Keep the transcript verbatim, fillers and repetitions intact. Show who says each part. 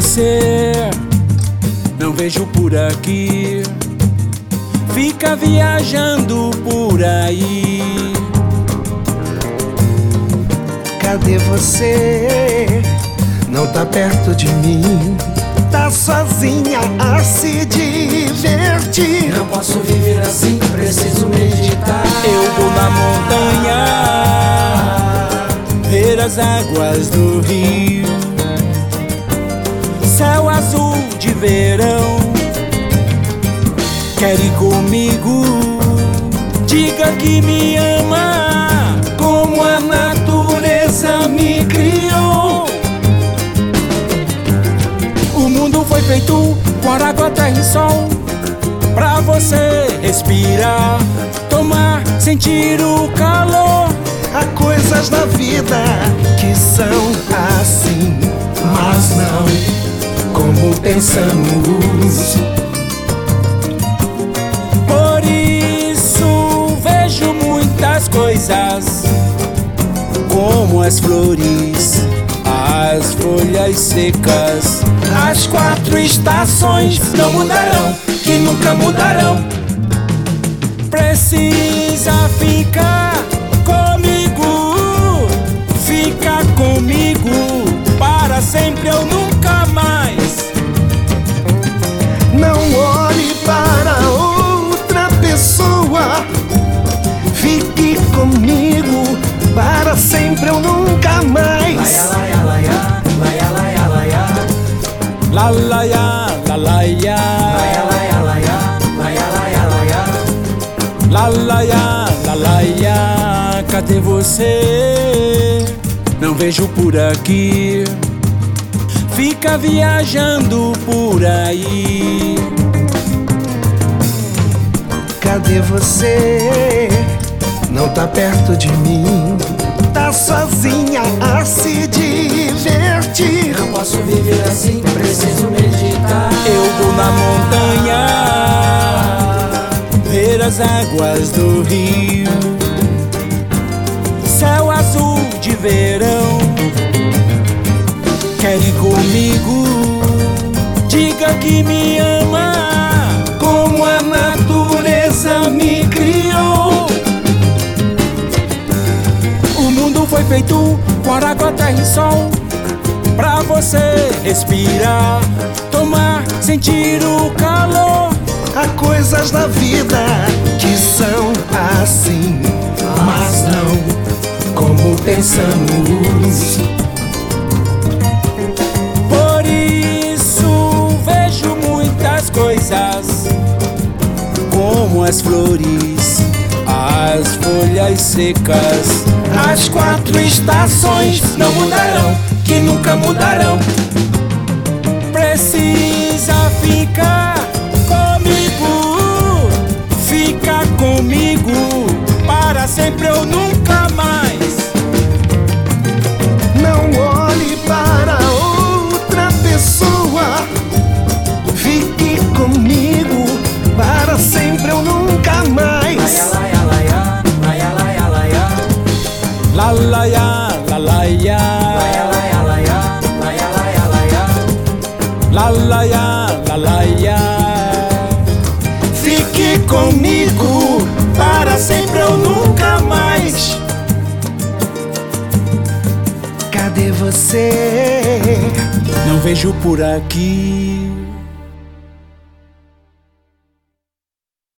Speaker 1: você? Não vejo por aqui. Fica viajando por aí.
Speaker 2: Cadê você? Não tá perto de mim. Tá sozinha a se divertir.
Speaker 3: Não posso viver assim, preciso meditar.
Speaker 1: Eu vou na montanha ver as águas do rio. Céu azul de verão. Quer ir comigo? Diga que me ama, como a natureza me criou. O mundo foi feito com ar, água, terra e sol, pra você respirar, tomar, sentir o calor.
Speaker 2: Há coisas na vida que são assim, mas não como pensamos.
Speaker 1: Por isso vejo muitas coisas, como as flores, as folhas secas. As quatro estações não mudarão, que nunca mudarão. Precisa ficar comigo, fica comigo para sempre ou nunca mais.
Speaker 2: Não olhe para outra pessoa. Fique comigo para sempre ou nunca mais.
Speaker 3: Laia, laia, laia, laia, laia.
Speaker 1: La la ya, la la ya.
Speaker 3: Laia, laia, laia, laia, laia, laia.
Speaker 1: La la ya, la la ya. Cadê você? Não vejo por aqui. Fica viajando por aí.
Speaker 2: Cadê você? Não tá perto de mim. Tá sozinha a se divertir.
Speaker 3: Não posso viver assim, preciso meditar.
Speaker 1: Eu vou na montanha ver as águas do rio. Céu azul de verão. Quer ir comigo? Diga que me ama, como a natureza me criou. O mundo foi feito com ar, água, terra e sol, pra você respirar, tomar, sentir o calor.
Speaker 2: Há coisas na vida que são assim, mas não como pensamos.
Speaker 1: Por isso vejo muitas coisas, como as flores, as folhas secas. As quatro estações não mudarão, que nunca mudarão. Precisa ficar comigo, fica comigo para sempre ou nunca mais.
Speaker 2: Não olhe para outra pessoa. Fique comigo para sempre ou nunca mais.
Speaker 3: Laia, laia, laia, laia, laia.
Speaker 1: La la ya, la la ya.
Speaker 3: Laia, laia, laia, laia, laia, laia.
Speaker 1: La la ya, la la ya. Fique comigo para sempre ou nunca mais.
Speaker 2: Cadê você?
Speaker 1: Não vejo por aqui.